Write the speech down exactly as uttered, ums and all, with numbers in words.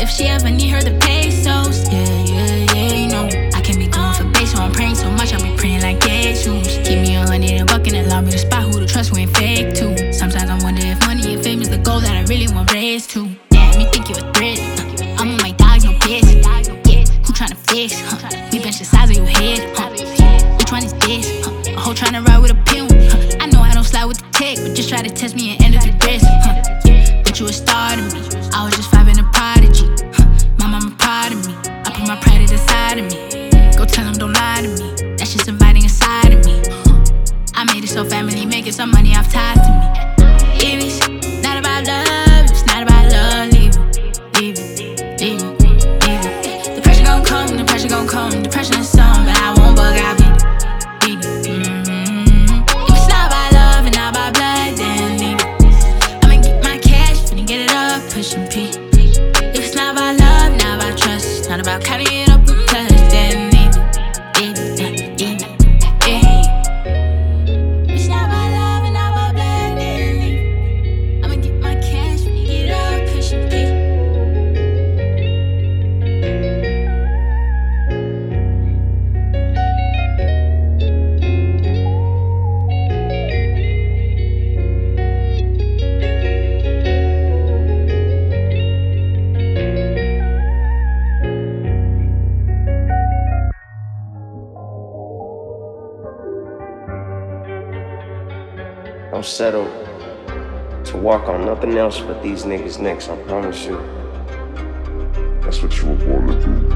if she ever need her the pesos. Yeah, yeah, yeah, you know I can't be going for base, so I'm praying so much I'll be praying like Jesus. Keep me a hundred and buck and allow me to spot who to trust, who ain't fake too. Sometimes I wonder if money and fame is the goal that I really want raised to. Damn, you think you a threat? Uh, I'm on my dogs, no bitch. Who tryna fix? Huh? We bench the size of your head. Huh? Which one is this? Huh? A hoe tryna ride with a pin. Huh? I know I don't slide with the tech, but just try to test me and end up the dress. Huh? But you a star to me. I was just five and a prodigy. Huh? My mama proud of me. I put my pride to the side of me. Go tell them don't lie to me. That's just inviting inside of me. Huh? I made it so family, making some money off ties to me. If it's not about love, it's not about love, leave it, leave it, leave it. The pressure gon' come, the pressure is some, but I won't bug, I'll beat it, beat it. Mm-hmm. If it's not about love and not about blood, then leave it. I'ma get my cash, finna get it up, pushing P. If it's not about love, not about trust, not about counting it up with touch, then leave it, leave it, leave it, yeah. If it's not about love and not about blood, then leave it. I'ma get my cash, finna get it up, pushing P. Don't settle to walk on nothing else but these niggas' necks, I promise you. That's what you were born to do.